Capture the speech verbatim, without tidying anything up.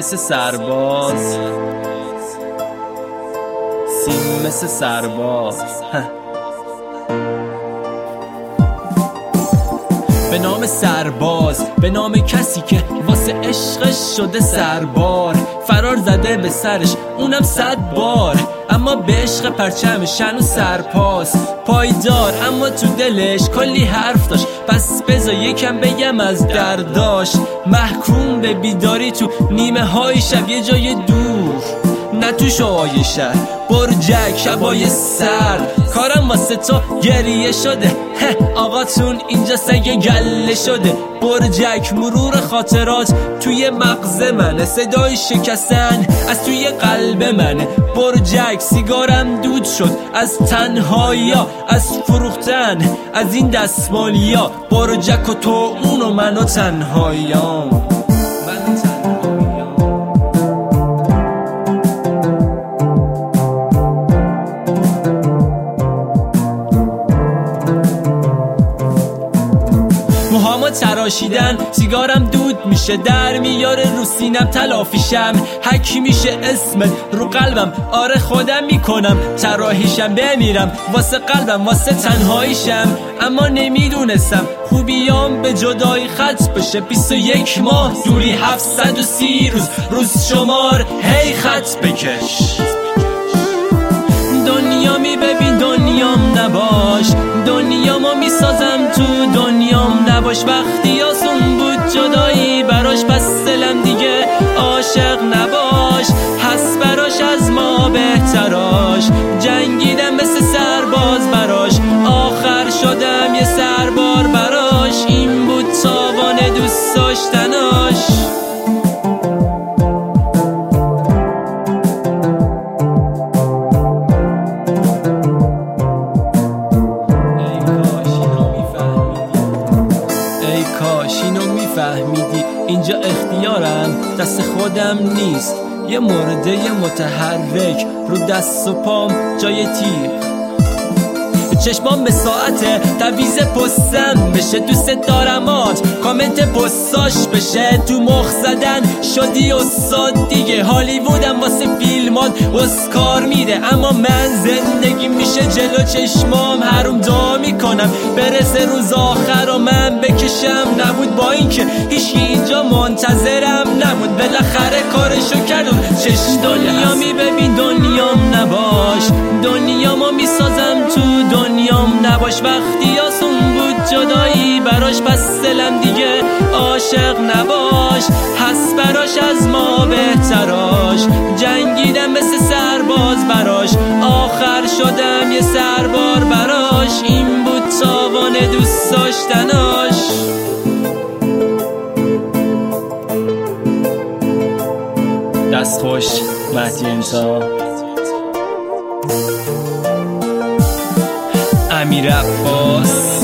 مثل سرباز، سیم مثل سرباز. به نام سرباز، به نام کسی که واسه عشقش شده سربار، فرار زده به سرش اونم صد بار، اما به عشق پرچمش هنوز سرپاس پایدار، اما تو دلش کلی حرف داشت. پس بذار یکم بگم از درداش. محکوم به بیداری تو نیمه های شب یه جای دور، نه تو شوهای شهر، برجک شبای سرد. کارم واسه تو گریه شده، آقاتون اینجا سگ گله شده. برجک مرور خاطرات توی مغز منه، صدای شکستن از توی قلب منه. برجک سیگارم دود شد از تنهایی‌ها، از فروختن از این دستمالیا. برجک و تو اون و من و تنهاییام. موهامو تراشیدن، سیگارم دود میشه، در میاره رو سینم تلافیشم. حکی میشه اسمت رو قلبم، آره خودم میکنم تراحیشم. بمیرم واسه قلبم، واسه تنهاییشم. اما نمیدونستم خوبیام به جدایی خط بشه. بیست و یک ماه دوری، هفتصد و سی روز روز شمار، هی خط بکش. دنیامی ببین دنیام نباش، دنیامو میسازم تو دنیام نباش. وقتی آسون بود جدایی براش، پس دلم دیگه عاشق نباش. هست براش از ما بهتراش، جنگیدم مثل سرباز براش، آخر شدم یه سربار براش. این بود تاوان دوست داشتناش. کاش اینو میفهمیدی، اینجا اختیارم دست خودم نیست. یه مرده متحرک رو دست و پام جای تیر. چشمام به ساعته تعویض پستم بشه، دوست دارمات کامنت پستاش بشه. تو مخ زدن شدی استاد دیگه، هالیوودم واسه فیلمات اسکار میده. اما من زندگی میشه جلو چشمام، حروم دعا میکنم برسه روز آخر و من بکشم. نبود با اینکه هیچی اینجا منتظرم نبود، بالاخره کارشو کردم. چش دنیامی ببین دنیام نباش، دنیامو میسازم تو دنیام نباش. وقتی آسون بود جدایی براش، پس دلم دیگه عاشق نباش. هست براش از ما بهتراش، جنگیدم مثل سرباز براش، آخر شدم یه سربار براش. این بود تاوان دوست داشتناش. دست خوش مهدی انتا، امیر عباس.